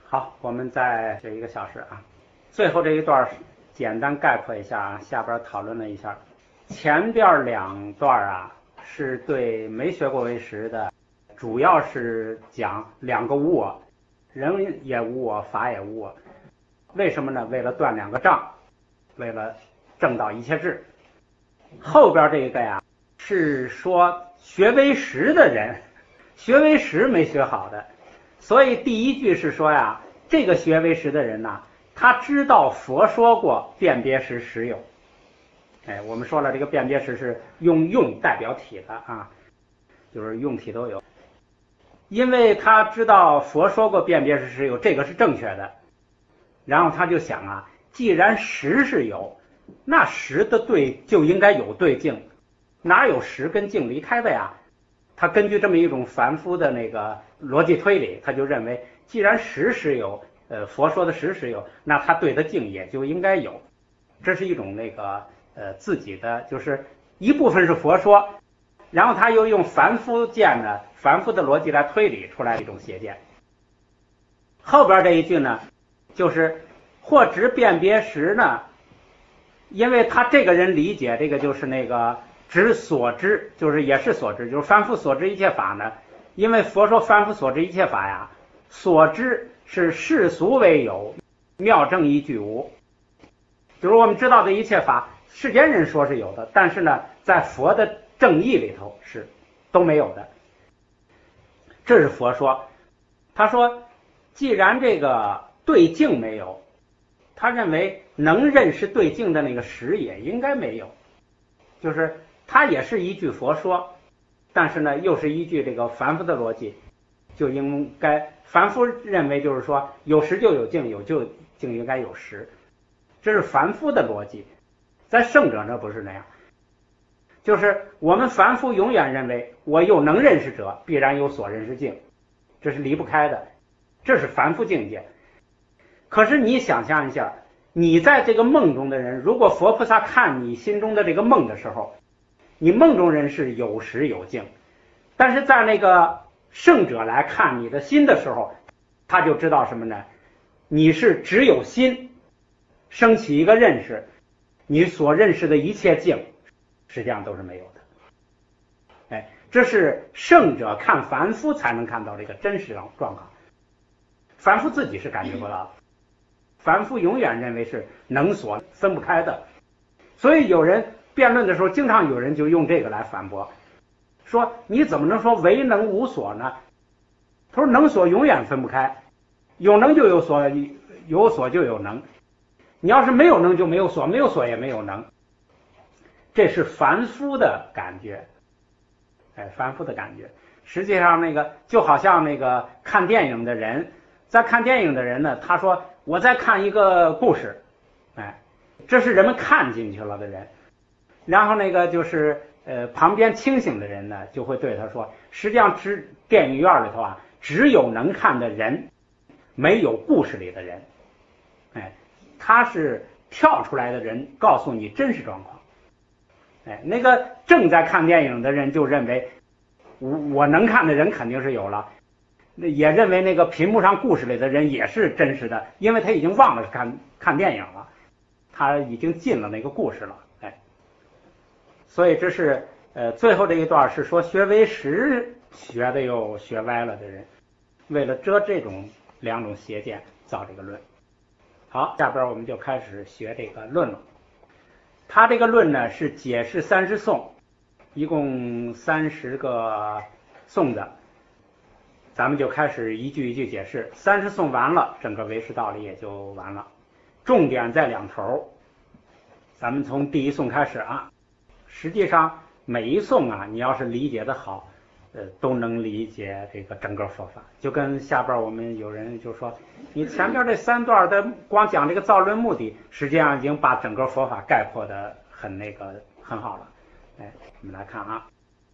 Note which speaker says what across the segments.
Speaker 1: 好，我们再学1个小时啊。最后这一段简单概括一下啊，下边讨论了一下。前边2段啊是对没学过唯识的，主要是讲2个无我，人也无我，法也无我。为什么呢？为了断2个障，为了正道一切智。后边这个呀是说学唯识的人，学唯识没学好的，所以第一句是说呀，这个学唯识的人呢，他知道佛说过辨别识实有。我们说了，这个辨别识是用代表体的啊，就是用体都有。因为他知道佛说过辨别识实有，这个是正确的。然后他就想啊，既然识是有，那识的对就应该有对境，哪有识跟境离开的呀？他根据这么一种凡夫的那个逻辑推理，他就认为，既然识实有，佛说的识实有，那他对的境也就应该有。这是一种那个自己的，就是一部分是佛说，然后他又用凡夫见呢，凡夫的逻辑来推理出来一种邪见。后边这一句呢，就是或执辨别识呢，因为他这个人理解这个就是那个执所知，就是也是所知，就是凡夫所知一切法呢，因为佛说凡夫所知一切法呀，所知是世俗为有，妙正一句无。就是我们知道的一切法，世间人说是有的，但是呢，在佛的正义里头是都没有的。这是佛说。他说，既然这个对境没有，他认为能认识对境的那个识也应该没有。就是他也是一句佛说，但是呢，又是依据这个凡夫的逻辑，就应该凡夫认为就是说有识就有境，有就境应该有识。这是凡夫的逻辑，在圣者那不是那样。就是我们凡夫永远认为我有能认识者，必然有所认识境，这是离不开的，这是凡夫境界。可是你想象一下，你在这个梦中的人，如果佛菩萨看你心中的这个梦的时候，你梦中人是有识有境，但是在那个圣者来看你的心的时候，他就知道什么呢？你是只有心升起一个认识，你所认识的一切境实际上都是没有的。这是圣者看凡夫才能看到这个真实状况，凡夫自己是感觉不到的，凡夫永远认为是能所分不开的。所以有人辩论的时候，经常有人就用这个来反驳，说你怎么能说唯能无所呢？他说能所永远分不开，有能就有所，有所就有能，你要是没有能就没有所，没有所也没有能。这是凡夫的感觉，凡夫的感觉。实际上那个就好像那个看电影的人，在看电影的人呢，他说我在看一个故事，这是人们看进去了的人。然后那个就是旁边清醒的人呢，就会对他说，实际上电影院里头啊，只有能看的人，没有故事里的人。他是跳出来的人告诉你真实状况。那个正在看电影的人就认为我能看的人肯定是有了，也认为那个屏幕上故事里的人也是真实的，因为他已经忘了看电影了，他已经进了那个故事了。所以这是最后这一段是说学唯识学的又学歪了的人，为了遮这种2种邪见造这个论。好，下边我们就开始学这个论了。他这个论呢是解释30颂，一共30个颂子，咱们就开始一句一句解释。30颂完了，整个唯识道理也就完了。重点在2头，咱们从第1颂开始啊。实际上每一颂啊，你要是理解的好，都能理解这个整个佛法。就跟下边我们有人就说，你前边这3段的光讲这个造论目的，实际上已经把整个佛法概括的很好了。我们来看啊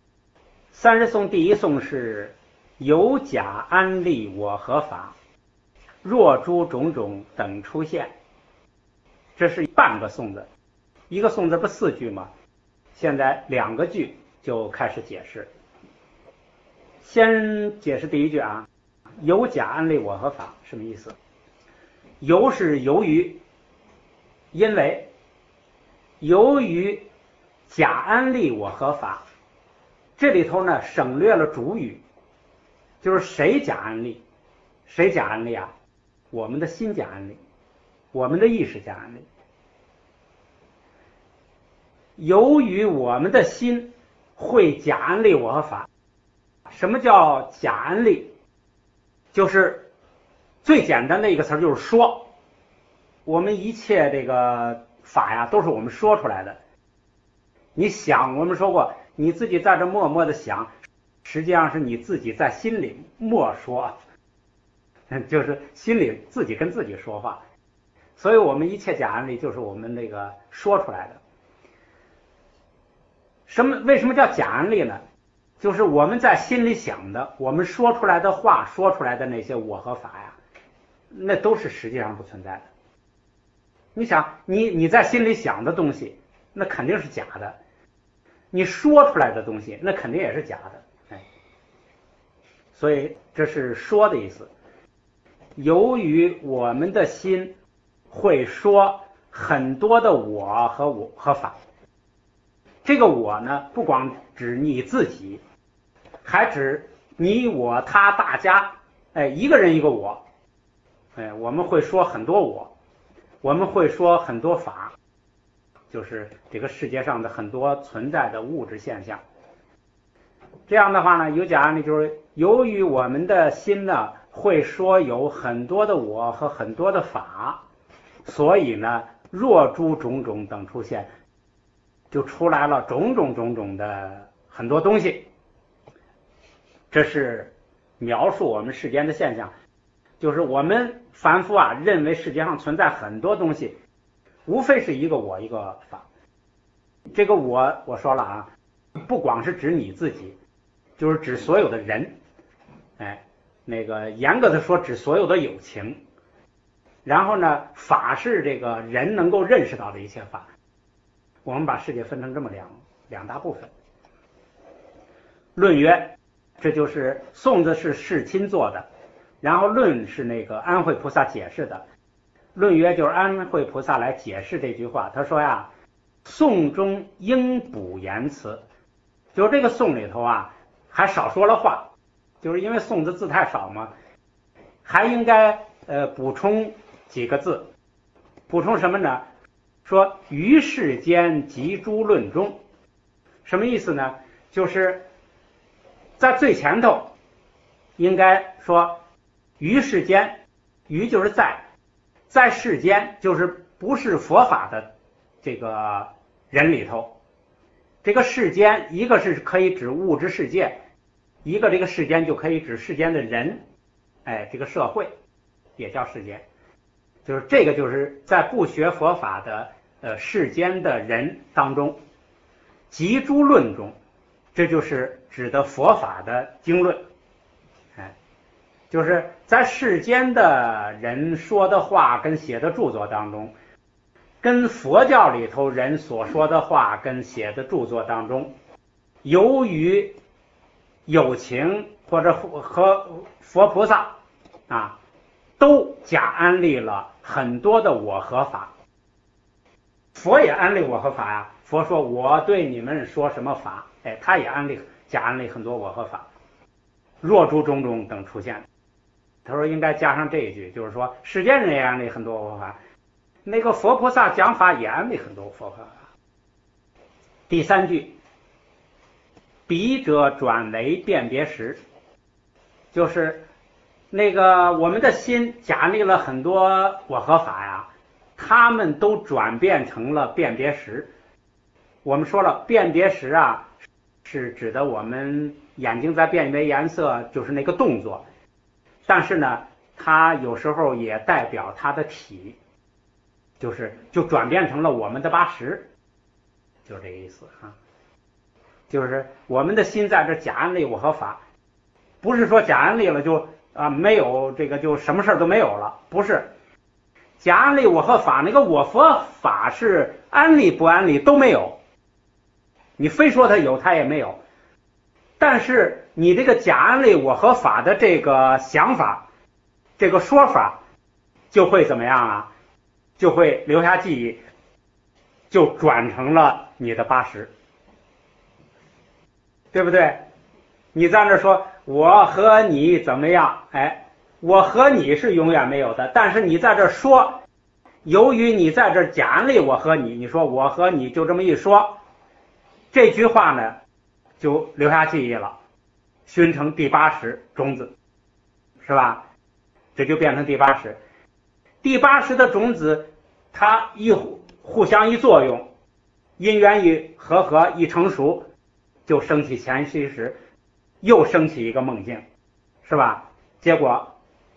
Speaker 1: ，30颂第1颂是有假安立我合法，若诸种种等出现。这是半个颂子，一个颂子不4句吗？现在2个句就开始解释。先解释第1句啊， 由假安立我和法什么意思？由是由于，因为由于假安立我和法，这里头呢省略了主语，就是谁假安立？谁假安立啊？我们的心假安立，我们的意识假安立。由于我们的心会假安立我和法，什么叫假安立？就是最简单的一个词就是说，我们一切这个法呀都是我们说出来的。你想，我们说过，你自己在这默默的想，实际上是你自己在心里默说，就是心里自己跟自己说话。所以我们一切假安立就是我们那个说出来的。为什么叫假安立呢？就是我们在心里想的，我们说出来的话，说出来的那些我和法呀，那都是实际上不存在的。你想，你在心里想的东西，那肯定是假的；你说出来的东西，那肯定也是假的。所以这是说的意思。由于我们的心会说很多的我和法，这个我呢，不光指你自己，还指你我他大家，一个人一个我，我们会说很多我们会说很多法，就是这个世界上的很多存在的物质现象。这样的话呢，有假安立就是由于我们的心呢会说有很多的我和很多的法，所以呢若诸种种等出现，就出来了种种的很多东西。这是描述我们世间的现象，就是我们凡夫啊认为世界上存在很多东西，无非是一个我一个法。这个我说了啊，不光是指你自己，就是指所有的人，那个严格的说指所有的有情。然后呢，法是这个人能够认识到的一切法。我们把世界分成这么两大部分。论曰，这就是颂子是世亲做的，然后论是那个安慧菩萨解释的。论曰就是安慧菩萨来解释这句话，他说呀，颂中应补言辞，就是这个颂里头啊还少说了话，就是因为颂的字太少嘛，还应该补充几个字。补充什么呢？说于世间及诸论中，什么意思呢？就是在最前头应该说于世间，于就是在世间，就是不是佛法的这个人里头。这个世间一个是可以指物质世界，一个这个世间就可以指世间的人，这个社会也叫世间。就是这个就是在不学佛法的世间的人当中，及诸论中，这就是指的佛法的经论，就是在世间的人说的话跟写的著作当中，跟佛教里头人所说的话跟写的著作当中，由于有情或者和佛菩萨啊，都假安立了很多的我和法。佛也安立我和法呀，佛说我对你们说什么法，他也假安立很多我和法。若诸种种等出现，他说应该加上这一句，就是说世间人也安立很多我和法，那个佛菩萨讲法也安立很多佛和法。第三句，笔者转为辨别识，就是那个我们的心假安立了很多我和法呀，他们都转变成了辨别识。我们说了，辨别识啊是指的我们眼睛在辨别颜色，就是那个动作，但是呢它有时候也代表它的体，就转变成了我们的八识，就这个意思啊。就是我们的心在这假安立我和法，不是说假安立了就没有这个就什么事都没有了，不是。假安立我和法，那个我佛法是安立不安立都没有，你非说它有它也没有。 但是你这个甲胺类我和法的这个想法，这个说法就会怎么样啊？就会留下记忆，就转成了你的80，对不对？你在那说我和你怎么样，哎，我和你是永远没有的，但是你在这说，由于你在这甲胺类我和你，你说我和你就这么一说，这句话呢就留下记忆了，熏成第80种子，是吧？这就变成第80。第80的种子，它互相一作用，因缘一合一成熟，就升起前息时，又升起一个梦境，是吧？结果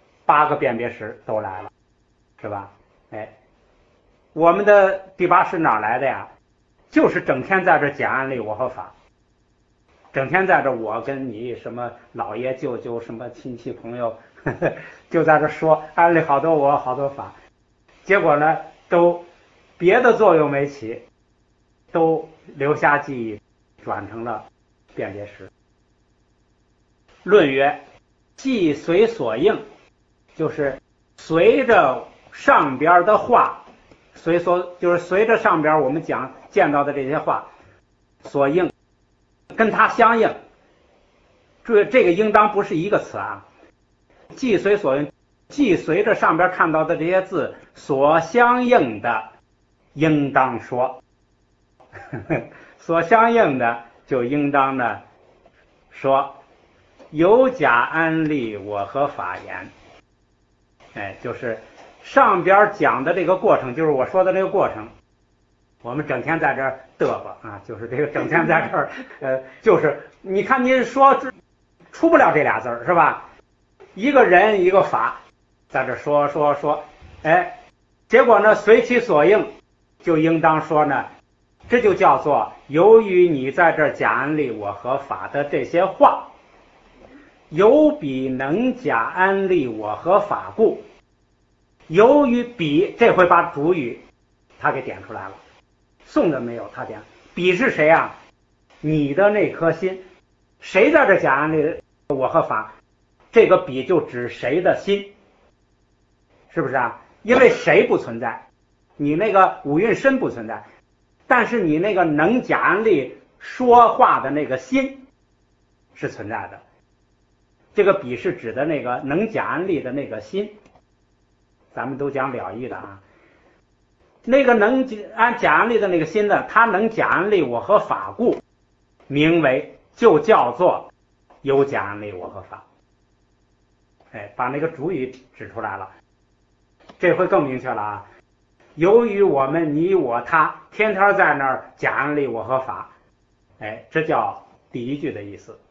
Speaker 1: 8个辨别识都来了，是吧？哎，我们的第80哪来的呀？就是整天在这甲胺类我和法，整天在这我跟你什么姥爷舅舅什么亲戚朋友就在这说胺类好多我好多法，结果呢都别的作用没起，都留下记忆，转成了辨别识。论曰：即随所应，就是随着上边的话，就是随着上边我们见到的这些话所应，跟它相应。注意，这个应当不是一个词啊。即随所应，即随着上边看到的这些字所相应的，应当说。所相应的就应当呢说有甲胺类我和法言。哎，就是上边讲的这个过程，就是我说的这个过程。我们整天在这儿嘚吧啊，就是这个整天在这儿就是你看您说出不了这俩字儿，是吧？一个人一个法在这说，哎，结果呢随其所应，就应当说呢，这就叫做由于你在这儿甲胺类我和法的这些话，有彼能甲胺类我和法故，由于彼，这回把主语他给点出来了，宋的没有，他点彼是谁啊？你的那颗心，谁在这甲胺类我和法？这个彼就指谁的心，是不是啊？因为谁不存在，你那个五蕴身不存在，但是你那个能甲胺类说话的那个心是存在的。这个彼是指的那个能甲胺类的那个心，咱们都讲了义的啊。那个能甲胺类的那个心呢，它能甲胺类我和法故，名为就叫做有甲胺类我和法。哎，把那个主语指出来了，这回更明确了啊！由于我们你我他天天在那儿甲胺类我和法，哎，这叫第一句的意思。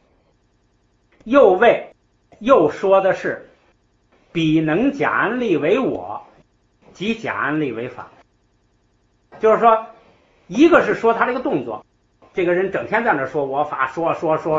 Speaker 1: 又说的是彼能甲胺类为我，即甲胺类为法。就是说，一个是说他这个动作，这个人整天在那说我法，说，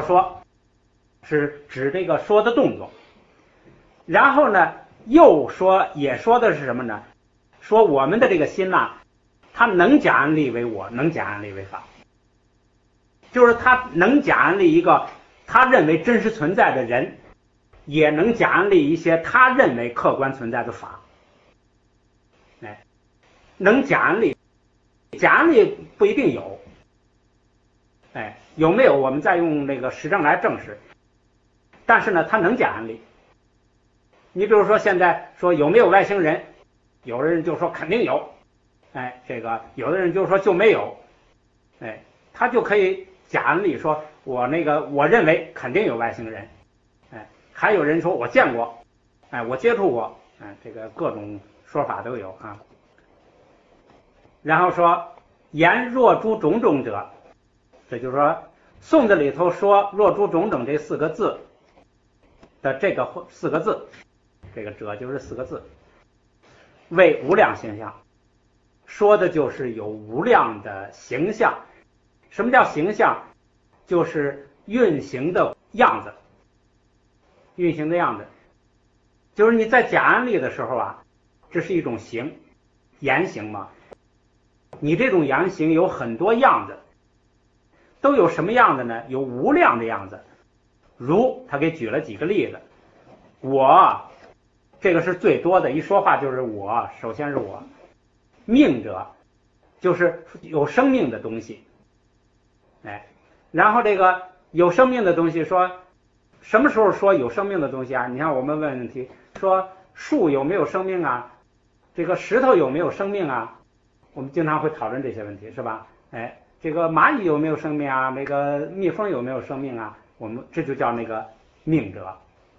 Speaker 1: 是指这个说的动作。然后呢，也说的是什么呢？说我们的这个心呐，它能甲胺类为我，能甲胺类为法，就是他能甲胺类一个他认为真实存在的人，也能甲胺类一些他认为客观存在的法。哎，能甲胺类，甲胺类不一定有，哎，有没有我们再用那个实证来证实。但是呢，他能甲胺类。你比如说现在说有没有外星人，有的人就说肯定有，哎，这个有的人就说就没有，哎，他就可以甲胺类说我认为肯定有外星人，哎，还有人说我见过，哎，我接触过，哎，这个各种说法都有啊。然后说言若诸种种者，这就是说宋子里头说若诸种种这4个字的这个4个字，这个者就是4个字，为无量形象，说的就是有无量的形象。什么叫形象？就是运行的样子，运行的样子，就是你在甲胺类的时候啊，这是一种形，言行嘛。你这种言行有很多样子， 都有什么样的呢？有无量的样子。如他给举了几个例子，我这个是最多的，一说话就是我，首先是我。命者就是有生命的东西，然后这个有生命的东西说什么时候说有生命的东西啊？你看我们问问题说树有没有生命啊？这个石头有没有生命啊？我们经常会讨论这些问题，是吧？这个蚂蚁有没有生命啊？那个蜜蜂有没有生命啊？我们这就叫那个命者。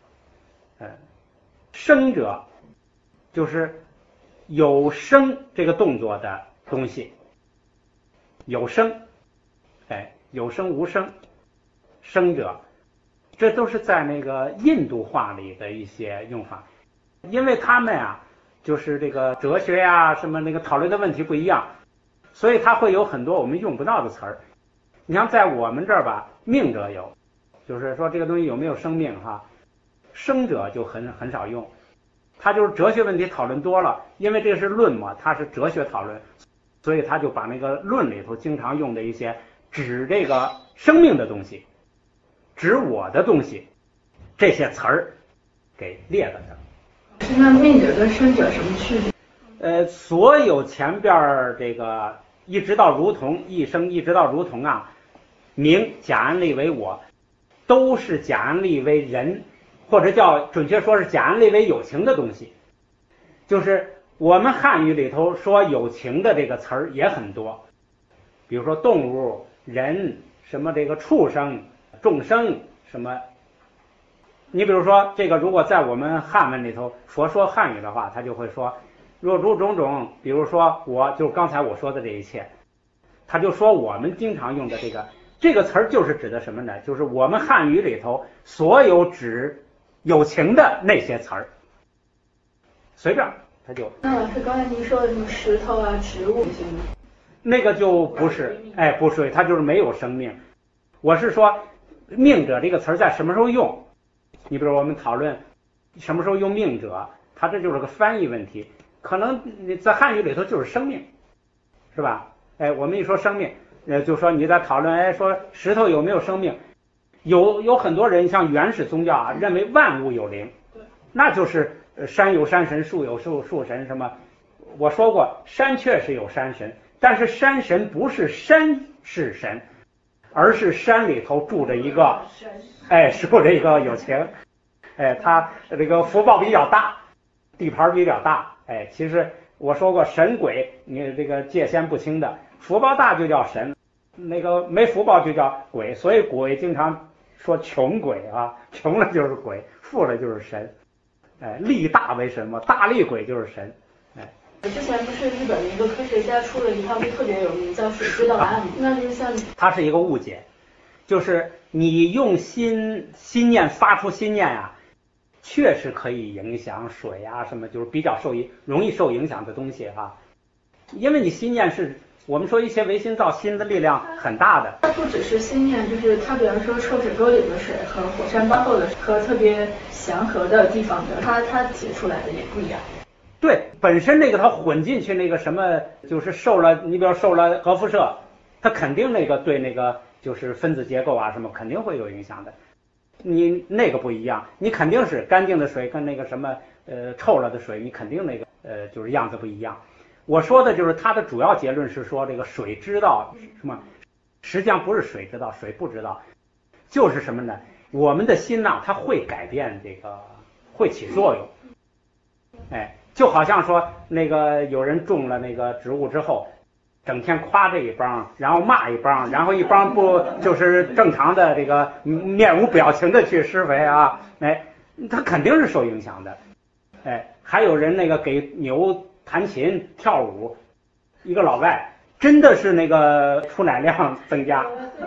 Speaker 1: 生者就是有生这个动作的东西，有生，有生无生，生者，这都是在那个印度话里的一些用法，因为他们啊，就是这个哲学呀，什么那个讨论的问题不一样，所以它会有很多我们用不到的词儿。你像在我们这儿吧，命者有，就是说这个东西有没有生命哈，生者就很少用。他就是哲学问题讨论多了，因为这是论嘛，它是哲学讨论，所以他就把那个论里头经常用的一些指这个生命的东西，指我的东西，这些词儿给列了的。
Speaker 2: 那命者跟生者什么区别？
Speaker 1: 所有前边这个一直到如同一生一直到如同啊，名假安立为我，都是假安立为人。或者叫准确说是假安立为有情的东西，就是我们汉语里头说有情的这个词儿也很多，比如说动物、人、什么这个畜生、众生什么。你比如说这个，如果在我们汉文里头佛说汉语的话，他就会说若诸种种，比如说我就刚才我说的这一切，他就说我们经常用的这个词儿就是指的什么呢？就是我们汉语里头所有指有情的那些词儿，随便他就。
Speaker 2: 那老师刚才您说的什么石头啊、植物行吗？
Speaker 1: 那个就不是，不属于，它就是没有生命。我是说，命者这个词儿在什么时候用？你比如我们讨论什么时候用命者，它这就是个翻译问题。可能你在汉语里头就是生命，是吧？我们一说生命，就说你在讨论，说石头有没有生命？有很多人像原始宗教啊，认为万物有灵，那就是山有山神，树有树神什么。我说过，山确实有山神，但是山神不是山是神，而是山里头住着一个，住着一个有情，他这个福报比较大，地盘比较大，其实我说过神鬼你这个界限不清的，福报大就叫神，那个没福报就叫鬼，所以鬼经常说穷鬼啊，穷了就是鬼，富了就是神，力大为神嘛，大力鬼就是神，
Speaker 2: 之前不是日本的一个科学家出了一套就特别有名叫水知道答案，那就像
Speaker 1: 它是一个误解，就是你用心念发出心念啊，确实可以影响水啊什么，就是比较容易受影响的东西啊，因为你心念是。我们说一些唯心造心的力量很大的，
Speaker 2: 它不只是心念，就是它比方说臭水沟里的水和火山爆后的和特别祥和的地方的，它解出来的也不一样。
Speaker 1: 对，本身那个它混进去那个什么，就是你比如受了核辐射，它肯定那个对那个就是分子结构啊什么肯定会有影响的。你那个不一样，你肯定是干净的水跟那个什么臭了的水，你肯定那个就是样子不一样。我说的就是它的主要结论是说这个水知道什么，实际上不是水知道，水不知道，就是什么呢？我们的心呐，它会改变这个，会起作用。就好像说那个有人种了那个植物之后，整天夸这一帮，然后骂一帮，然后一帮不就是正常的这个面无表情的去施肥啊，他肯定是受影响的。还有人那个给牛弹琴跳舞，一个老外真的是那个出奶量增加，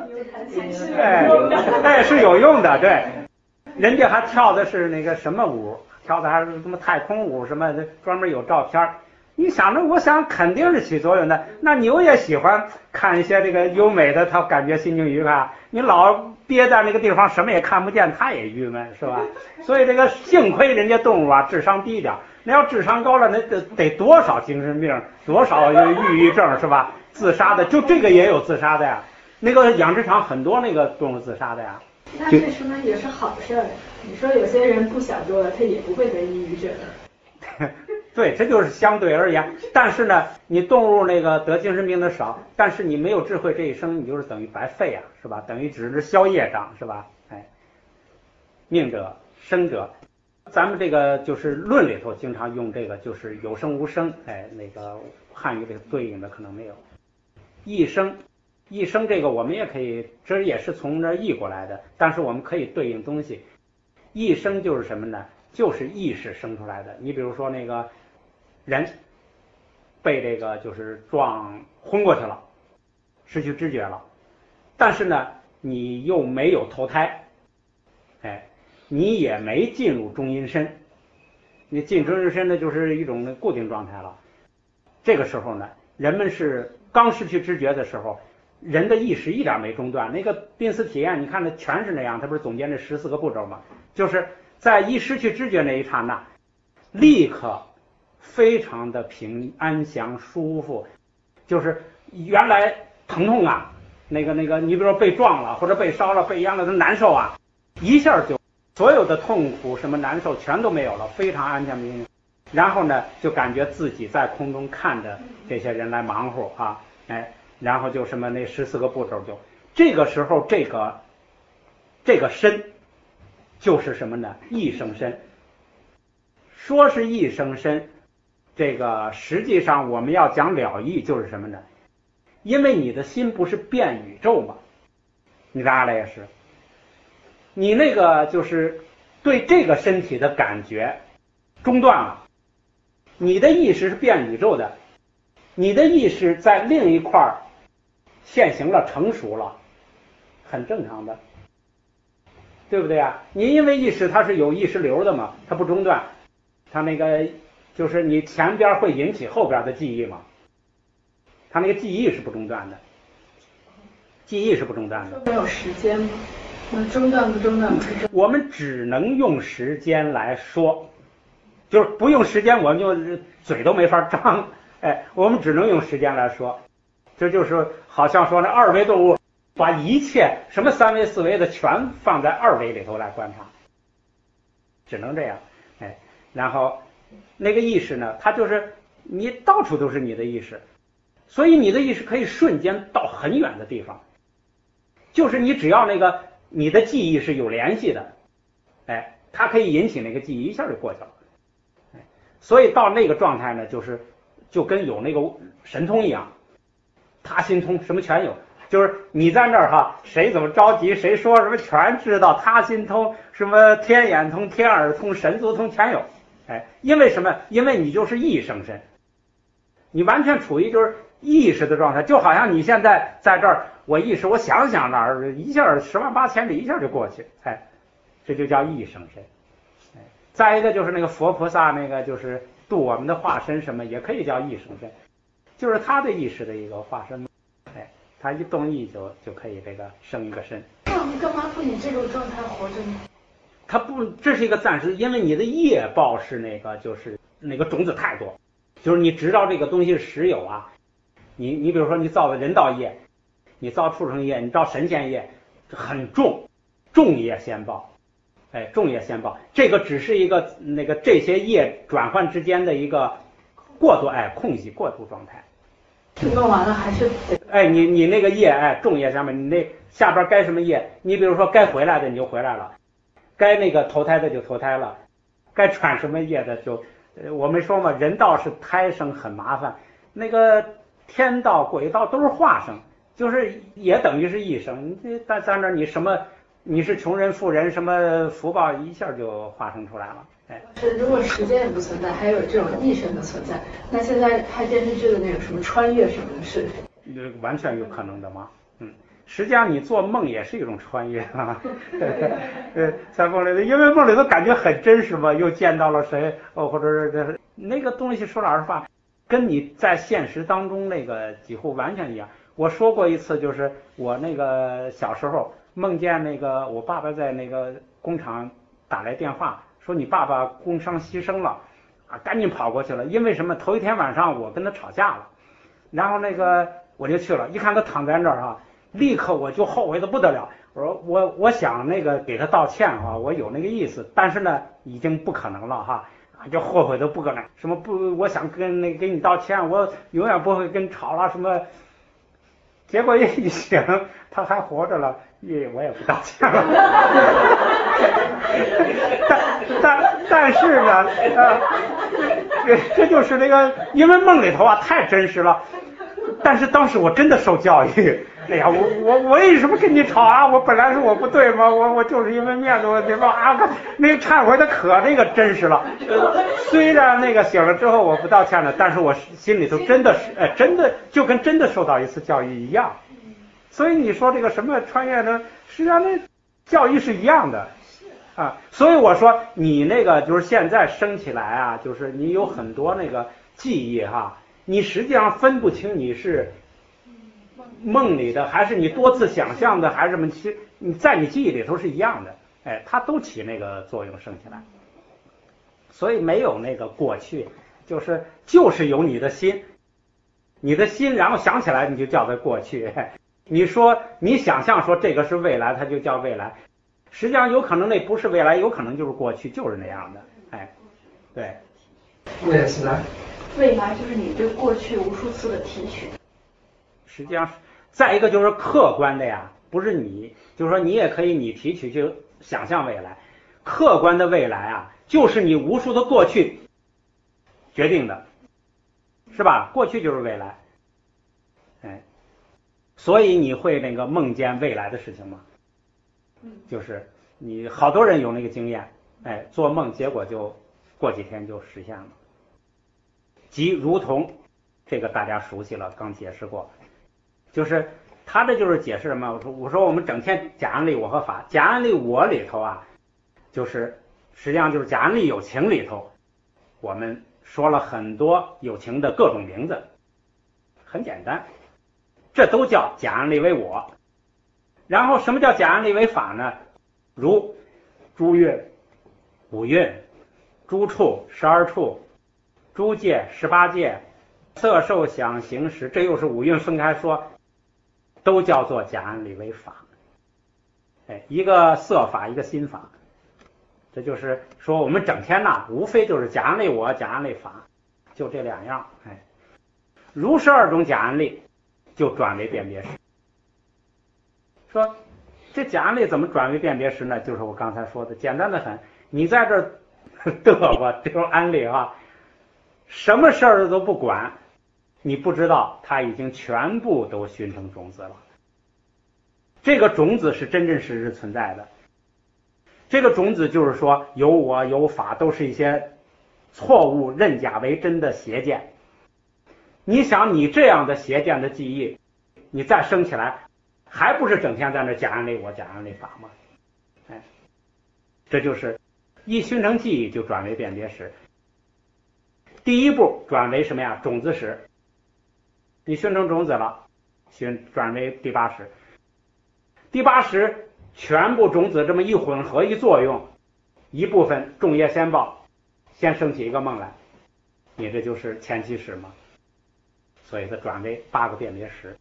Speaker 1: 是有用的，对，人家还跳的是那个什么舞，跳的还是什么太空舞什么的，专门有照片。你想着，我想肯定是起作用的。那牛也喜欢看一些这个优美的，它感觉心情愉快。你老憋在那个地方，什么也看不见，它也郁闷，是吧？所以这个幸亏人家动物啊智商低点，那要智商高了，那得多少精神病，多少抑郁症，是吧？自杀的，就这个也有自杀的呀。 那个养殖场很多那个动物自杀的呀。
Speaker 2: 那这说明也是好事儿。你说有些人不想做了，他也不会得抑郁症。
Speaker 1: 对，这就是相对而言。但是呢，你动物那个得精神病的少，但是你没有智慧，这一生你就是等于白费啊，是吧？等于只是消业障，是吧？哎，命者生者，咱们这个就是论里头经常用这个，就是有生无生。哎，那个汉语里对应的可能没有一生。一生这个我们也可以，这也是从这译过来的，但是我们可以对应东西。一生就是什么呢？就是意识生出来的。你比如说那个人被这个就是撞昏过去了，失去知觉了，但是呢你又没有投胎，哎，你也没进入中阴身，你进中阴身呢就是一种固定状态了。这个时候呢，人们是刚失去知觉的时候，人的意识一点没中断。那个濒死体验你看的全是那样，他不是总结那14个步骤吗？就是在一失去知觉那一刹那，立刻非常的平安详舒服，就是原来疼痛啊，那个你比如说被撞了或者被烧了被淹了都难受啊，一下就所有的痛苦什么难受全都没有了，非常安详平静。然后呢就感觉自己在空中看着这些人来忙活啊，哎，然后就什么那14个步骤，就这个时候这个身就是什么呢？一生身。说是一生身，这个实际上我们要讲了义就是什么呢？因为你的心不是遍宇宙嘛，你大家也是，你那个就是对这个身体的感觉中断了，你的意识是遍宇宙的，你的意识在另一块现行了成熟了，很正常的，对不对啊？你因为意识它是有意识流的嘛，它不中断，它那个就是你前边会引起后边的记忆嘛，它那个记忆是不中断的，记忆是不中断的。
Speaker 2: 没有时间吗？那中断不中断？
Speaker 1: 我们只能用时间来说，就是不用时间我们就嘴都没法张，哎，我们只能用时间来说。这就是好像说那二维动物把一切什么3维4维的全放在2维里头来观察，只能这样，哎，然后那个意识呢，它就是你到处都是你的意识，所以你的意识可以瞬间到很远的地方，就是你只要那个你的记忆是有联系的，哎，它可以引起那个记忆一下就过去了，哎，所以到那个状态呢，就跟有那个神通一样，他心通，什么全有。就是你在那儿哈，谁怎么着急，谁说什么全知道，他心通，什么天眼通、天耳通、神足通全有。哎，因为什么？因为你就是意生身，你完全处于就是意识的状态，就好像你现在在这儿，我意识我想想哪儿，一下10万8千里一下就过去，哎，这就叫意生身。哎，再一个就是那个佛菩萨那个就是度我们的化身什么，也可以叫意生身，就是他的意识的一个化身。哎，他一动意就可以这个生一个身。
Speaker 2: 那我们干嘛不以这种状态活着呢？
Speaker 1: 他不，这是一个暂时，因为你的业报是那个就是那个种子太多，就是你知道这个东西是实有啊。你比如说你造的人道业，你造畜生业，你造神仙业，很重，重业先报，哎，重业先报，这个只是一个那个这些业转换之间的一个过渡，哎，空隙过渡状态。
Speaker 2: 弄完了还是
Speaker 1: 哎，你那个业，哎，重业上面，你那下边该什么业？你比如说该回来的你就回来了，该那个投胎的就投胎了，该转什么业的就，我没说嘛，人道是胎生很麻烦，那个天道鬼道都是化生，就是也等于是一生。你在那你什么，你是穷人富人什么福报一下就化生出来了。哎，
Speaker 2: 是如果时间也不存在，还有这种意识的存在，那现在拍电视剧的那种什么穿越什么的是
Speaker 1: 完全有可能的嘛。实际上你做梦也是一种穿越啊，在梦里头，因为梦里头感觉很真实嘛，又见到了谁或者是那个东西，说老实话，跟你在现实当中那个几乎完全一样。我说过一次，就是我那个小时候梦见那个我爸爸在那个工厂打来电话，说你爸爸工伤牺牲了啊，赶紧跑过去了。因为什么？头一天晚上我跟他吵架了，然后那个我就去了，一看他躺在那儿啊， 立刻我就后悔的不得了。我说我想那个给他道歉啊，我有那个意思，但是呢已经不可能了哈，就后悔的不可能。什么不，我想给你道歉，我永远不会跟吵了什么。结果一想他还活着了，我也不道歉了。但是呢，这就是那个，因为梦里头啊太真实了。但是当时我真的受教育，哎呀，我为什么跟你吵啊？我本来是我不对吗？我就是因为面子问题嘛啊！那个忏悔的可那个真实了。虽然那个醒了之后我不道歉了，但是我心里头真的是真的就跟真的受到一次教育一样。所以你说这个什么穿越呢？实际上那教育是一样的啊。所以我说你那个就是现在升起来啊，就是你有很多那个记忆哈。你实际上分不清你是梦里的，还是你多次想象的，还是什么？其实你在你记忆里头是一样的，哎，它都起那个作用，升起来。所以没有那个过去，就是有你的心，然后想起来你就叫它过去。你说你想象说这个是未来，它就叫未来。实际上有可能那不是未来，有可能就是过去，就是那样的，哎，对。
Speaker 3: 未来是来。
Speaker 2: 未来就是你对过去无数次的提取。
Speaker 1: 实际上，再一个就是客观的呀，不是你，就是说你也可以你提取去想象未来，客观的未来啊，就是你无数的过去决定的，是吧？过去就是未来，哎，所以你会那个梦见未来的事情吗？就是你好多人有那个经验，哎，做梦结果就过几天就实现了。即如同这个大家熟悉了，刚解释过，就是他这就是解释什么？我说我们整天假案例我和法，假案例我里头啊，就是实际上就是假案例有情里头，我们说了很多有情的各种名字，很简单，这都叫假案例为我。然后什么叫假案例为法呢？如诸运、五运、诸处、12处。诸界、18界、色受想行识，这又是五蕴分开说，都叫做假案例为法。哎，一个色法，一个心法。这就是说我们整天呐，无非就是假案例我，假案例法，就这两样。哎，如12种假案例就转为辨别识。说这假案例怎么转为辨别识呢？就是我刚才说的，简单的很。你在这儿嘚啵这种案例啊。什么事儿都不管，你不知道它已经全部都熏成种子了。这个种子是真真实实存在的。这个种子就是说有我有法，都是一些错误认假为真的邪见。你想你这样的邪见的记忆，你再升起来，还不是整天在那假案例我假案例法吗？哎，这就是一熏成记忆就转为辨别识。第一步转为什么呀？种子识。你熏成种子了，转为第8识。第8识全部种子这么一混合一作用，一部分众业先报，先升起一个梦来，你这就是前期识嘛。所以它转为8个辨别识。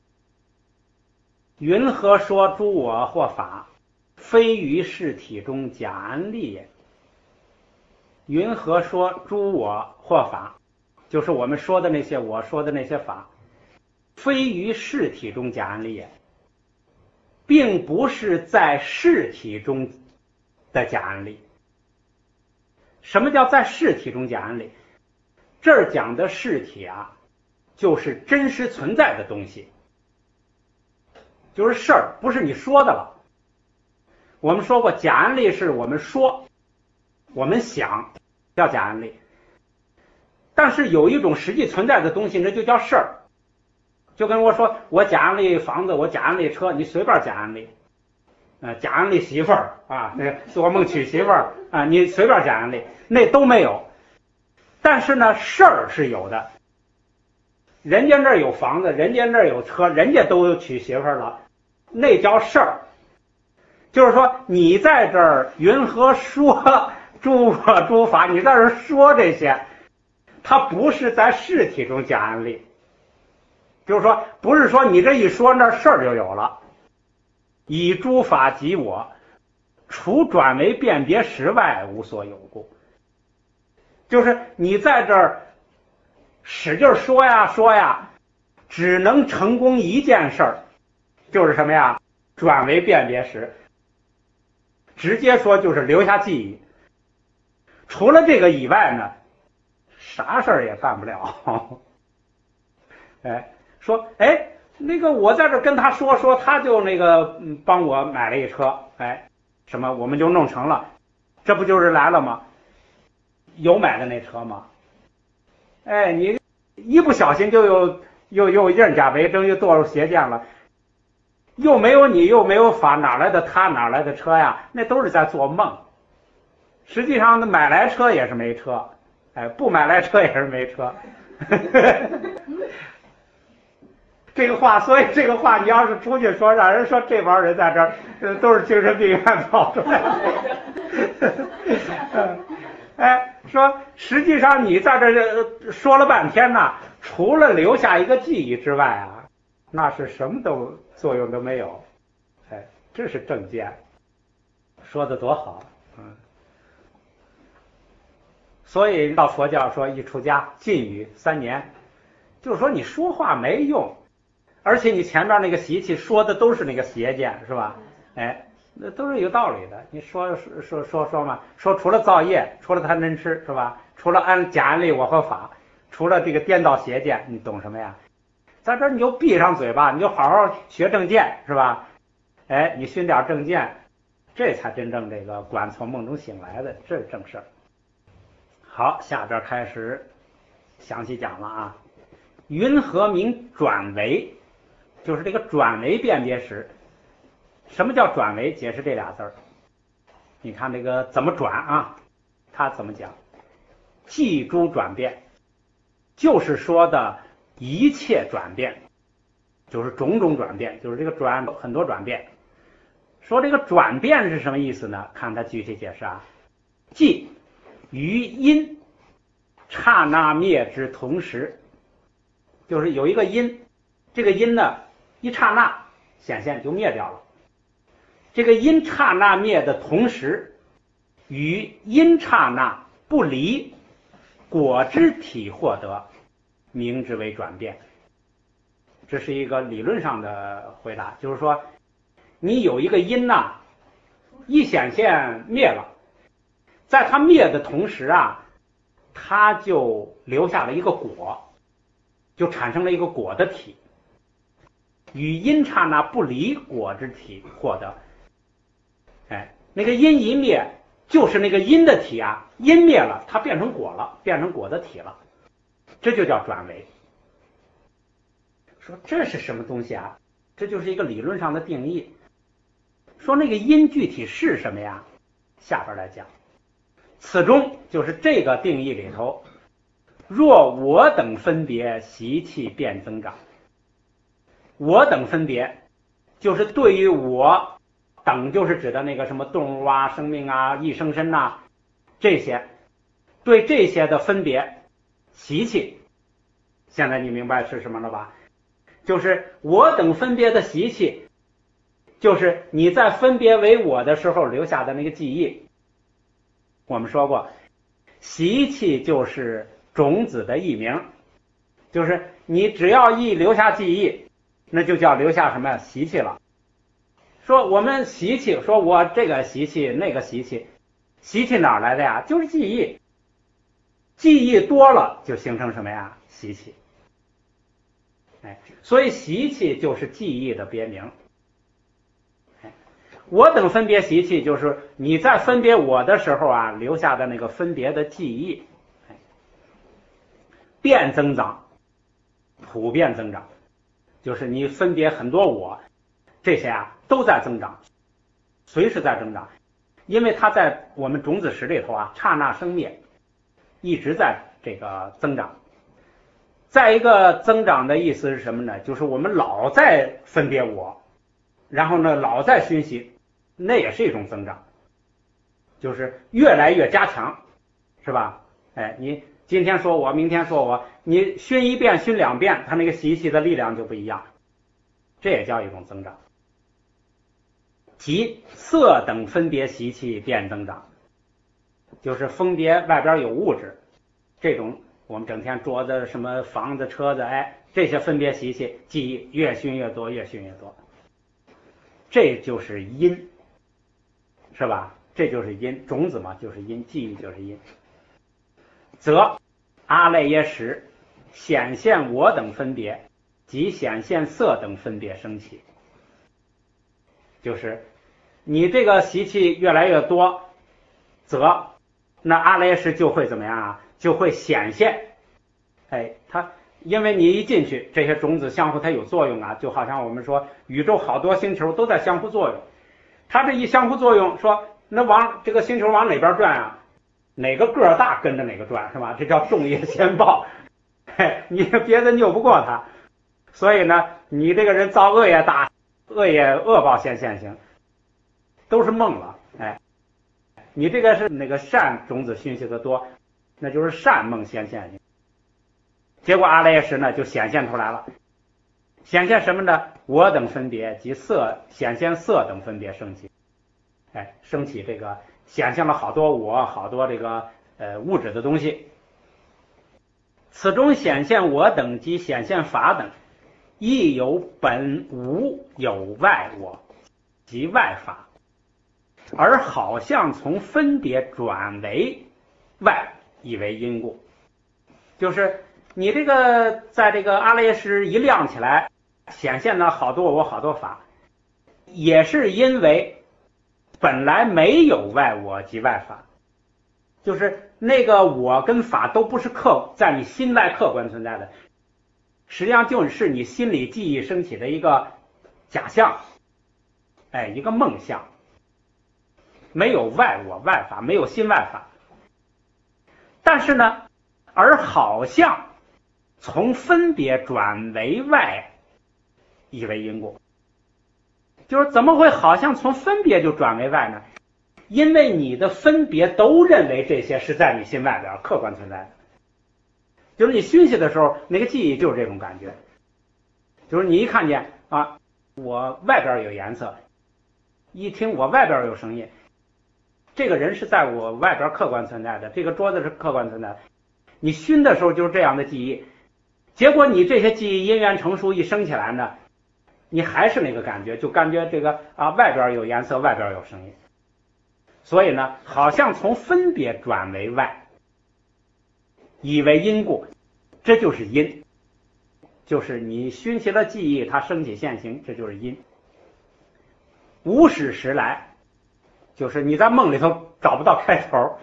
Speaker 1: 云何说诸我或法，非于事体中假案例也？云何说诸我或法，就是我们说的那些，我说的那些法，非于事体中假案例也，并不是在事体中的假案例。什么叫在事体中假案例？这儿讲的事体啊，就是真实存在的东西，就是事儿，不是你说的了。我们说过，假案例是我们说，我们想，叫假案例。但是有一种实际存在的东西，那就叫事儿。就跟我说，我假案例房子，我假案例车，你随便假案例。假案例媳妇儿啊，那做梦娶媳妇儿啊，你随便假案例，那都没有。但是呢，事儿是有的。人家那儿有房子，人家那儿有车，人家都娶媳妇儿了，那叫事儿。就是说，你在这儿云何说诸法，你在这儿说这些，它不是在事体中假案例。 就是说不是说你这一说那事儿就有了。以诸法即我，除转为辨别实外，无所有故。就是你在这儿使劲说呀，只能成功一件事儿，就是什么呀？转为辨别实。直接说就是留下记忆。除了这个以外呢，啥事儿也干不了。说那个我在这跟他说，他就那个帮我买了一车，什么我们就弄成了，这不就是来了吗？有买的那车吗？你一不小心就又认假为真，又堕入邪见了。又没有你，又没有法，哪来的他，哪来的车呀？那都是在做梦。实际上，那买来车也是没车，不买来车也是没车。这个话，所以这个话，你要是出去说，让人说这帮人在这儿都是精神病院跑出来的。说实际上你在这说了半天呢，除了留下一个记忆之外啊，那是什么都作用都没有。这是正见，说的多好。所以到佛教说一出家禁语3年，就是说你说话没用，而且你前面那个习气说的都是那个邪见，是吧？那都是有道理的。你说嘛，说除了造业，除了贪嗔痴，是吧？除了假安利我和法，除了这个颠倒邪见，你懂什么呀？在这儿你就闭上嘴巴，你就好好学正见，是吧？你熏点正见，这才真正这个管从梦中醒来的，这是正事儿。好，下边开始详细讲了啊。云何名转为？就是这个转为辨别时。什么叫转为？解释这俩字儿。你看这个怎么转啊？他怎么讲？记诸转变，就是说的一切转变，就是种种转变，就是这个转很多转变。说这个转变是什么意思呢？看他具体解释啊。即于因刹那灭之同时，就是有一个因，这个因呢一刹那显现就灭掉了。这个因刹那灭的同时，与因刹那不离果之体获得，名之为转变。这是一个理论上的回答，就是说你有一个因呐，一显现灭了，在它灭的同时啊，它就留下了一个果，就产生了一个果的体，与因刹那不离果之体获得。那个因一灭，就是那个因的体啊，因灭了，它变成果了，变成果的体了，这就叫转为。说这是什么东西啊？这就是一个理论上的定义。说那个因具体是什么呀？下边来讲。此中就是这个定义里头，若我等分别习气变增长。我等分别就是对于我等，就是指的那个什么动物啊、生命啊、一生身呐，这些对这些的分别习气。现在你明白是什么了吧？就是我等分别的习气，就是你在分别为我的时候留下的那个记忆。我们说过，习气就是种子的艺名，就是你只要一留下记忆，那就叫留下什么习气了。说我们习气，说我这个习气那个习气，习气哪来的呀？就是记忆，记忆多了就形成什么呀？习气。所以习气就是记忆的别名。我等分别习气就是你在分别我的时候啊，留下的那个分别的记忆。变增长，普遍增长，就是你分别很多我，这些啊都在增长，随时在增长，因为它在我们种子识里头啊，刹那生灭，一直在这个增长。再一个增长的意思是什么呢？就是我们老在分别我，然后呢老在熏习，那也是一种增长，就是越来越加强，是吧？你今天说我，明天说我，你熏一遍熏2遍，它那个习气的力量就不一样，这也叫一种增长。即色等分别习气便增长，就是分别外边有物质，这种我们整天桌子什么房子车子，这些分别习气记忆越熏越多，越熏越多，这就是因，是吧？这就是因，种子嘛就是因，记忆就是因。则阿赖耶识显现我等分别及显现色等分别升起，就是你这个习气越来越多，则那阿赖耶识就会怎么样啊？就会显现。它因为你一进去，这些种子相互它有作用啊，就好像我们说宇宙好多星球都在相互作用，它这一相互作用，说那往这个星球往哪边转啊？哪个个儿大跟着哪个转，是吧？这叫动业先报，你别的拗不过它，所以呢，你这个人造恶业大，恶报先现行，都是梦了。你这个是那个善种子熏习的多，那就是善梦先现行。结果阿赖耶识呢就显现出来了，显现什么呢？我等分别及色，显现色等分别升起，升起这个显现了好多我，好多这个物质的东西。此中显现我等及显现法等，亦有本无有外我及外法，而好像从分别转为外，以为因故。就是你这个在这个阿赖耶识一亮起来，显现了好多我好多法，也是因为本来没有外我及外法，就是那个我跟法都不是在你心外客观存在的，实际上就是你心理记忆升起的一个假象，一个梦象，没有外我外法，没有心外法。但是呢，而好像从分别转为外，以为因果。就是怎么会好像从分别就转为外呢？因为你的分别都认为这些是在你心外边客观存在的，就是你熏习的时候，那个记忆就是这种感觉，就是你一看见啊，我外边有颜色，一听我外边有声音，这个人是在我外边客观存在的，这个桌子是客观存在的，你熏的时候就是这样的记忆，结果你这些记忆因缘成熟一升起来呢，你还是那个感觉，就感觉这个外边有颜色，外边有声音，所以呢，好像从分别转为外，以为因故，这就是因，就是你熏习了记忆，它升起现行，这就是因。无始时来，就是你在梦里头找不到开头，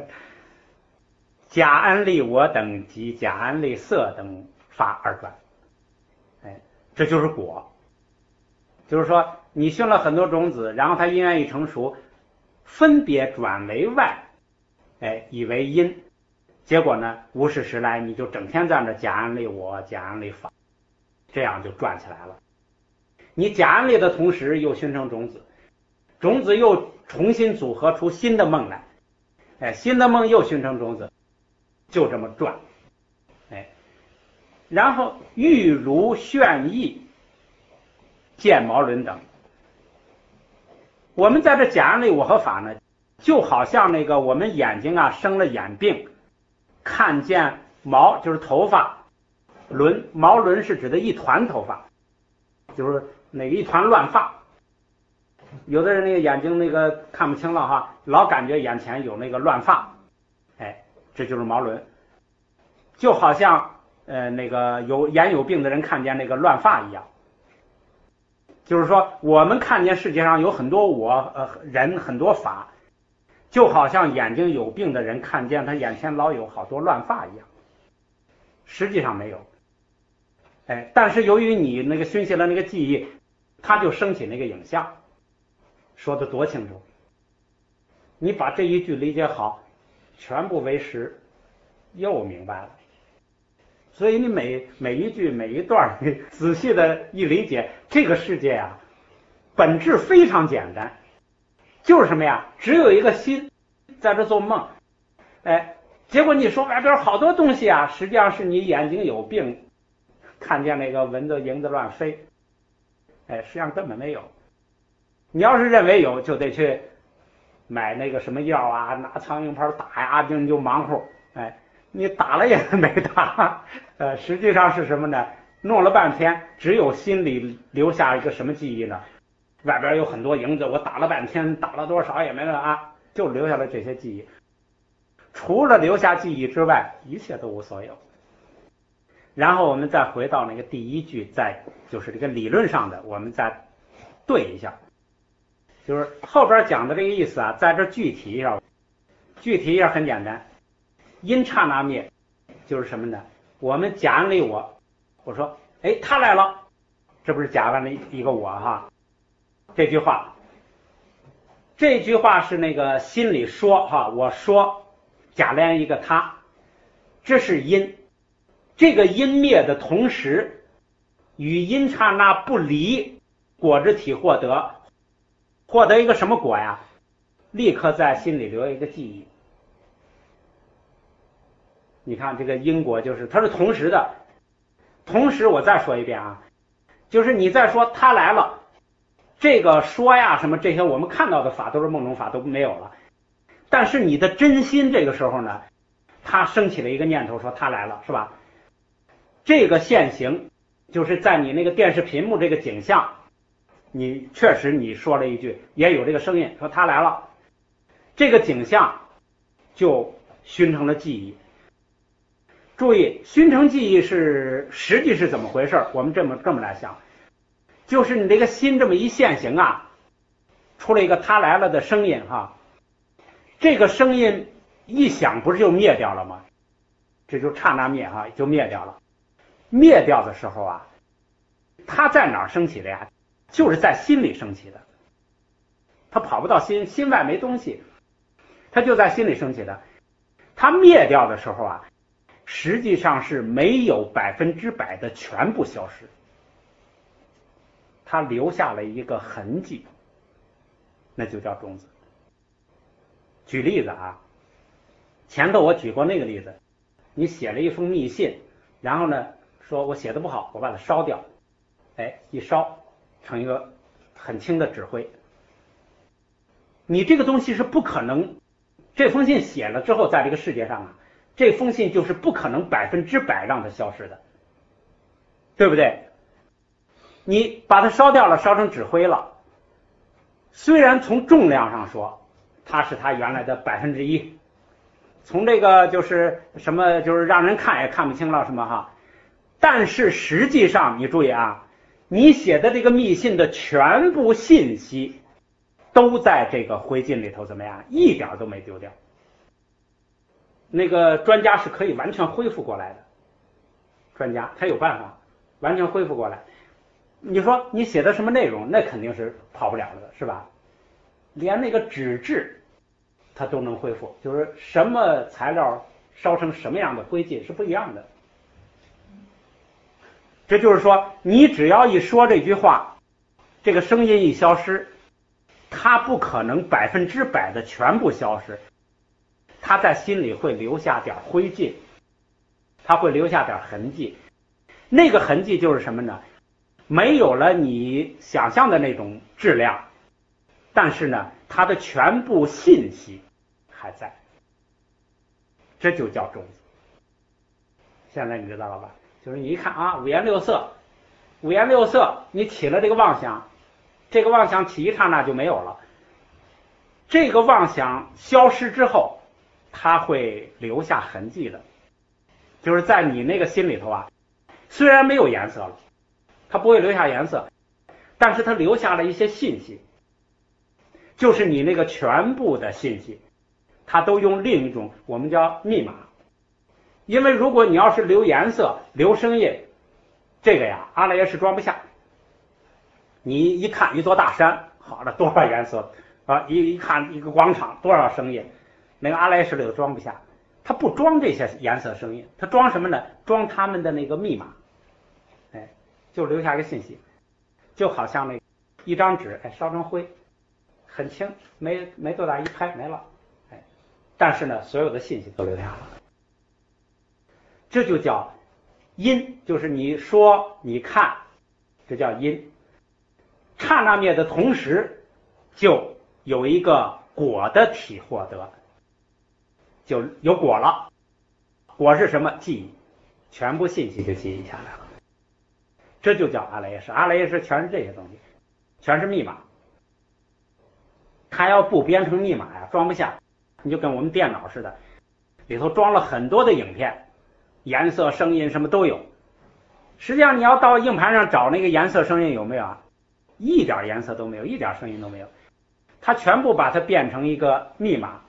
Speaker 1: 假安立我等及假安立色等法而转，这就是果。就是说你熏了很多种子，然后它因缘一成熟，分别转为外，以为因，结果呢，无始时来你就整天在那假安立我，假安立法，这样就转起来了。你假安立的同时又熏成种子，种子又重新组合出新的梦来，新的梦又熏成种子，就这么转，然后欲如眩翳见毛轮等。我们在这假安立我和法呢，就好像那个我们眼睛生了眼病，看见毛就是头发，毛轮是指的一团头发，就是那个一团乱发。有的人那个眼睛那个看不清了老感觉眼前有那个乱发，这就是毛轮。就好像那个眼有病的人看见那个乱发一样。就是说我们看见世界上有很多人很多法，就好像眼睛有病的人看见他眼前老有好多乱发一样，实际上没有。但是由于你那个熏习了那个记忆，它就升起那个影像。说的多清楚，你把这一句理解好，全部为实，又明白了。所以你每一句每一段你仔细的一理解，这个世界本质非常简单，就是什么呀？只有一个心在这做梦， 结果你说外边好多东西啊，实际上是你眼睛有病，看见那个蚊子蝇子乱飞，实际上根本没有。你要是认为有，就得去买那个什么药啊，拿苍蝇拍打呀，你就忙活。你打了也没打。实际上是什么呢？弄了半天，只有心里留下一个什么记忆呢？外边有很多蝇子，我打了半天，打了多少也没了啊，就留下了这些记忆。除了留下记忆之外，一切都无所有。然后我们再回到那个第一句，就是这个理论上的，我们再对一下。就是后边讲的这个意思啊，在这具体一下很简单。因刹那灭就是什么呢？我们假案例我说他来了，这不是假案例一个我哈。这句话是那个心里说哈，我说假连一个他，这是因。这个因灭的同时，与因刹那不离，果之体获得一个什么果呀？立刻在心里留一个记忆。你看这个因果就是它是同时的。同时我再说一遍啊，就是你再说他来了，这个说呀什么这些我们看到的法都是梦中法，都没有了。但是你的真心这个时候呢，他升起了一个念头说他来了，是吧？这个现行就是在你那个电视屏幕这个景象，你确实你说了一句，也有这个声音说他来了，这个景象就熏成了记忆。注意，熏成记忆实际是怎么回事？我们这么来想，就是你这个心这么一现行啊，出了一个他来了的声音哈，这个声音一响不是就灭掉了吗？这就刹那灭哈，就灭掉了。灭掉的时候啊，它在哪儿升起的呀？就是在心里升起的，它跑不到心外没东西，它就在心里升起的。它灭掉的时候啊，实际上是没有100%的全部消失，它留下了一个痕迹，那就叫种子。举例子啊，前头我举过那个例子，你写了一封密信，然后呢说我写的不好，我把它烧掉，一烧成一个很轻的纸灰。你这个东西是不可能，这封信写了之后，在这个世界上啊，这封信就是不可能100%让它消失的，对不对？你把它烧掉了，烧成纸灰了，虽然从重量上说它是它原来的1%，从这个就是什么就是让人看也看不清了什么哈，但是实际上你注意啊，你写的这个密信的全部信息都在这个灰烬里头，怎么样？一点都没丢掉。那个专家是可以完全恢复过来的，专家他有办法完全恢复过来。你说你写的什么内容，那肯定是跑不了的，是吧？连那个纸质它都能恢复，就是什么材料烧成什么样的灰烬是不一样的。这就是说，你只要一说这句话，这个声音一消失，它不可能100%的全部消失，它在心里会留下点灰烬，它会留下点痕迹。那个痕迹就是什么呢？没有了你想象的那种质量，但是呢，它的全部信息还在，这就叫种子。现在你知道了吧？就是你一看啊，五颜六色，你起了这个妄想，这个妄想起一刹那就没有了。这个妄想消失之后，它会留下痕迹的，就是在你那个心里头啊，虽然没有颜色了，它不会留下颜色，但是它留下了一些信息，就是你那个全部的信息，它都用另一种我们叫密码。因为如果你要是留颜色、留声音，这个呀，阿赖耶识装不下。你一看一座大山，好了，多少颜色啊？一看一个广场，多少声音，那个阿赖耶识里头装不下，它不装这些颜色、声音，它装什么呢？装他们的那个密码，就留下一个信息，就好像那一张纸，烧成灰，很轻，没多大，一拍没了， 但是呢，所有的信息都留下了。这就叫因，就是你说你看，这叫因。刹那灭的同时，就有一个果的体获得，就有果了。果是什么？记忆，全部信息就记忆下来了。这就叫阿赖耶识。阿赖耶识全是这些东西，全是密码。它要不编成密码呀，装不下。你就跟我们电脑似的，里头装了很多的影片，颜色、声音什么都有。实际上你要到硬盘上找那个颜色、声音有没有啊？一点颜色都没有，一点声音都没有。它全部把它变成一个密码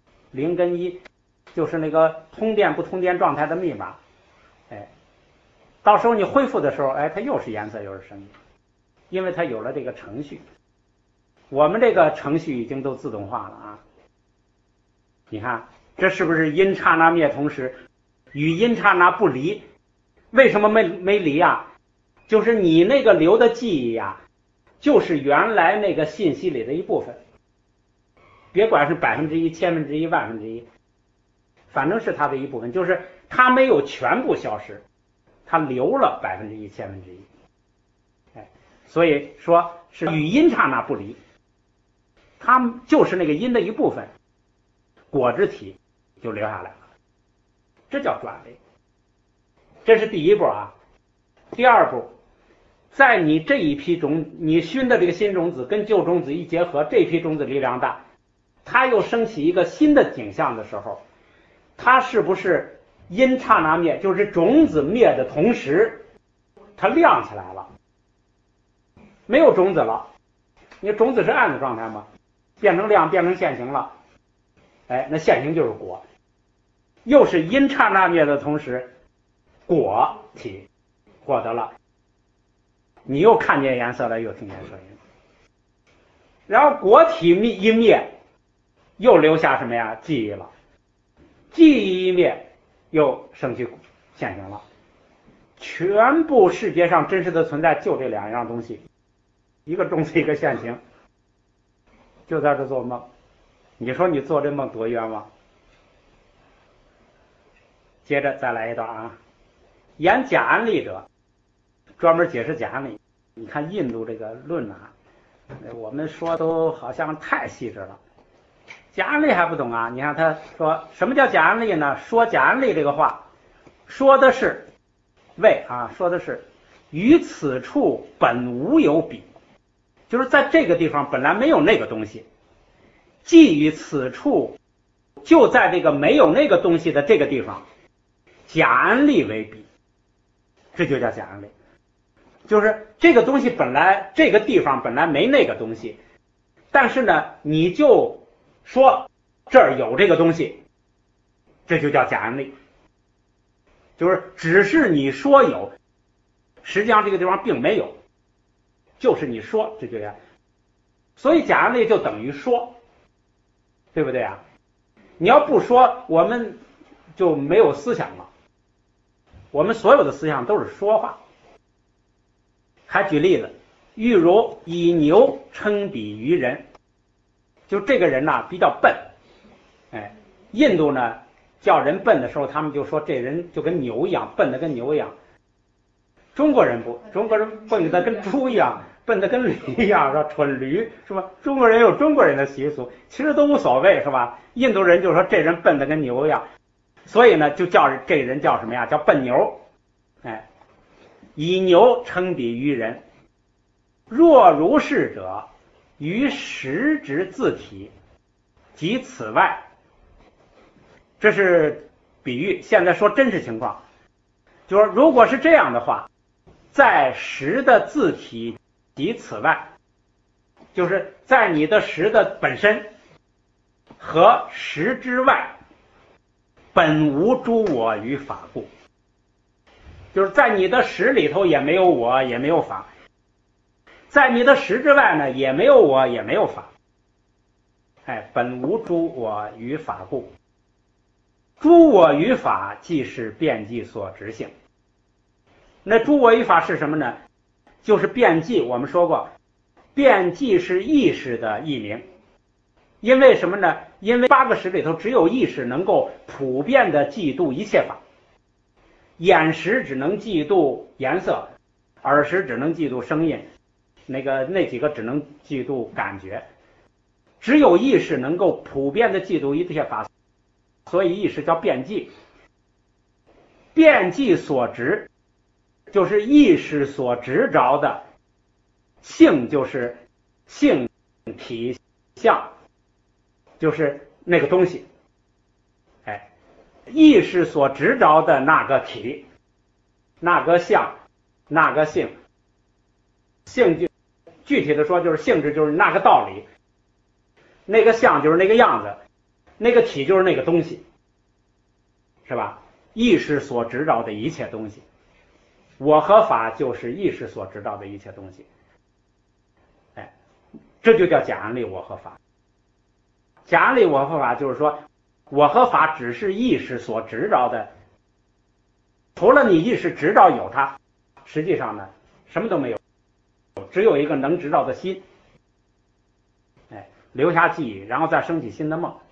Speaker 1: ，0跟1，就是那个通电不通电状态的密码。哎，到时候你恢复的时候，哎，它又是颜色又是声音，因为它有了这个程序。我们这个程序已经都自动化了啊。你看，这是不是因刹那灭同时，与因刹那不离？为什么没离啊？就是你那个留的记忆啊，就是原来那个信息里的一部分。别管是1%、1000%、10000%，反正是它的一部分，就是它没有全部消失，它留了1%、1000%。哎，所以说是与因刹那不离，它就是那个因的一部分。果之体就留下来了，这叫转位。这是第一步啊。第二步，在你这一批你熏的这个新种子跟旧种子一结合，这批种子力量大，它又升起一个新的景象的时候，它是不是因刹那灭，就是种子灭的同时，它亮起来了，没有种子了。你种子是暗的状态吗？变成亮，变成现行了。哎，那现行就是果，又是因刹那灭的同时，果体获得了，你又看见颜色了，又听见声音，然后果体一灭，又留下什么呀？记忆了，记忆一灭，又升起现行了。全部世界上真实的存在就这两样东西，一个种子，一个现行，就在这做梦。你说你做这梦多冤枉？接着再来一段啊，言假安利者，专门解释假安利。你看印度这个论啊，我们说都好像太细致了，假安利还不懂啊？你看他说什么叫假安利呢？说假安利这个话，说的是说的是于此处本无有彼，就是在这个地方本来没有那个东西。即于此处，就在这个没有那个东西的这个地方，假安利为彼，这就叫假安利。就是这个东西本来这个地方本来没那个东西，但是呢，你就说这儿有这个东西，这就叫假安利。就是只是你说有，实际上这个地方并没有，就是你说，这就叫。所以假安利就等于说。对不对啊？你要不说，我们就没有思想了。我们所有的思想都是说话。还举例子，欲如以牛称比于人，就这个人呐比较笨。哎，印度呢叫人笨的时候，他们就说这人就跟牛一样，笨的跟牛一样。中国人不，中国人笨的跟猪一样。笨的跟驴一样，是吧？蠢驴，是吧？中国人有中国人的习俗，其实都无所谓，是吧？印度人就说这人笨的跟牛一样，所以呢，就叫这人叫什么呀？叫笨牛。哎，以牛称比于人，若如是者，于实质自体及此外。这是比喻，现在说真实情况，就是说如果是这样的话，在实的自体及此外，就是在你的实的本身和实之外，本无诸我与法故。就是在你的实里头也没有我，也没有法；在你的实之外呢，也没有我，也没有法。哎，本无诸我与法故。诸我与法即是遍计所执性。那诸我与法是什么呢？就是遍计。我们说过，遍计是意识的译名， 因为什么呢？因为8个识里头只有意识能够普遍的记住一切法，眼识只能记住颜色，耳识只能记住声音，那几个只能记住感觉，只有意识能够普遍的记住一切法，所以意识叫遍计。遍计所执就是意识所执着的性，就是性体相，就是那个东西。意识所执着的那个体，那个相，那个性，性就具体的说就是性质，就是那个道理，那个相就是那个样子，那个体就是那个东西，是吧？意识所执着的一切东西，我和法就是意识所执着的一切东西。这就叫假安立我和法。假安立我和法就是说，我和法只是意识所执着的，除了你意识执着有它，实际上呢什么都没有，只有一个能知道的心，留下记忆，然后再升起新的梦。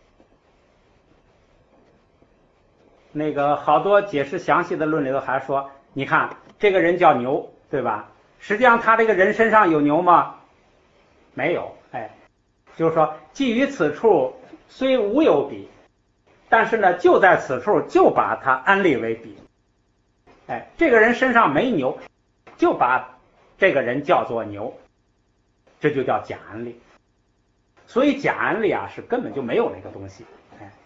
Speaker 1: 好多解释详细的论里头还说，你看这个人叫牛，对吧？实际上他这个人身上有牛吗？没有。就是说基于此处虽无有彼，但是呢就在此处就把它安立为彼。这个人身上没牛，就把这个人叫做牛，这就叫假安立。所以假安立是根本就没有那个东西。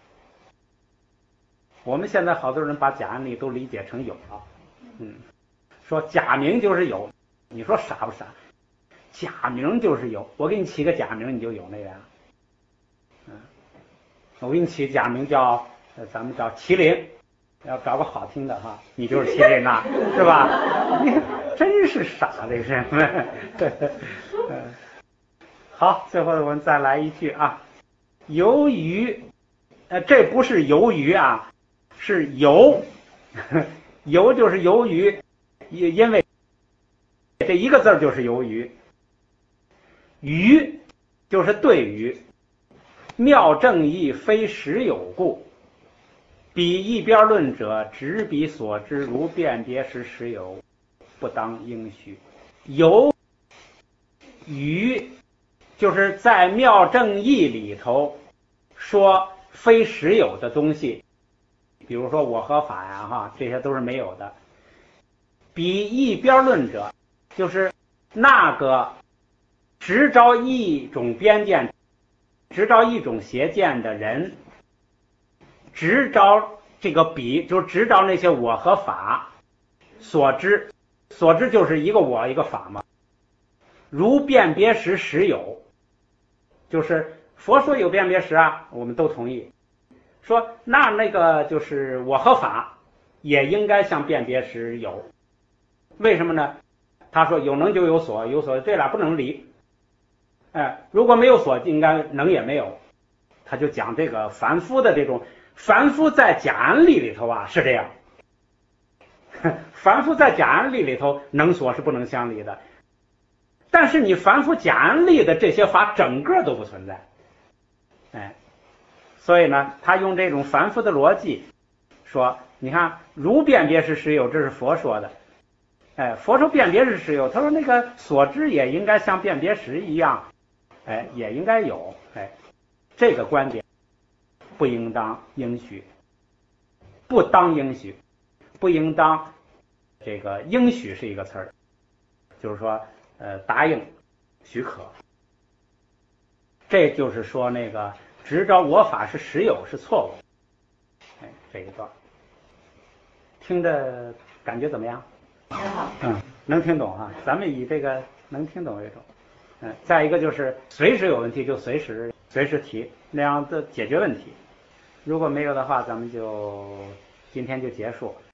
Speaker 1: 我们现在好多人把假安立都理解成有了，说假名就是有，你说傻不傻？假名就是有，我给你起个假名你就有那个。我给你起假名叫咱们叫麒麟，要找个好听的哈，你就是麒麟呐，是吧？你真是傻这人们。好，最后我们再来一句啊，由于这不是由于是由，由就是由于，因为这一个字就是由于，于就是对于，妙正义非实有故，彼一边论者执彼所知如辨别时实有，不当应许。由于就是在妙正义里头说非实有的东西，比如说我和法这些都是没有的。彼一边论者就是那个执着一种边见，执着一种邪见的人，执着这个彼就是执着那些我和法所知，所知就是一个我一个法嘛。如辨别时实有，就是佛说有辨别时我们都同意。说那个就是我和法也应该像辨别时有，为什么呢？他说有能就有所，有所这俩不能离。如果没有所，应该能也没有。他就讲这个凡夫的这种，凡夫在假安立里头是这样，凡夫在假安立里头能所是不能相离的，但是你凡夫假安立的这些法整个都不存在。所以呢他用这种凡夫的逻辑说，你看如辨别时实有，这是佛说的。佛说辨别时实有，他说那个所知也应该像辨别时一样，也应该有。这个观点不应当应许，不当应许，不应当这个应许是一个词儿，就是说答应许可。这就是说那个执着我法是实有是错误。这一段听着感觉怎么样？
Speaker 2: 挺好。
Speaker 1: 能听懂咱们以这个能听懂为主。再一个就是随时有问题就随时提，那样的解决问题。如果没有的话，咱们就今天就结束。